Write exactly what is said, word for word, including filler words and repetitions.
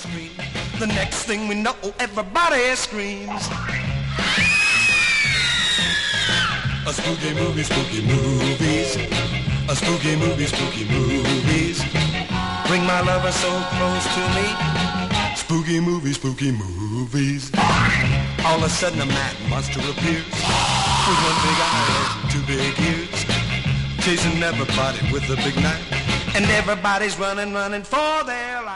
street. The next thing we know, everybody screams. A spooky movie, spooky movies. A spooky movie, spooky movies. Bring my lover so close to me. Spooky movie, spooky movies. All of a sudden a mad monster appears with one big eye and two big ears, chasing everybody with a big knife. And everybody's running, running for their life.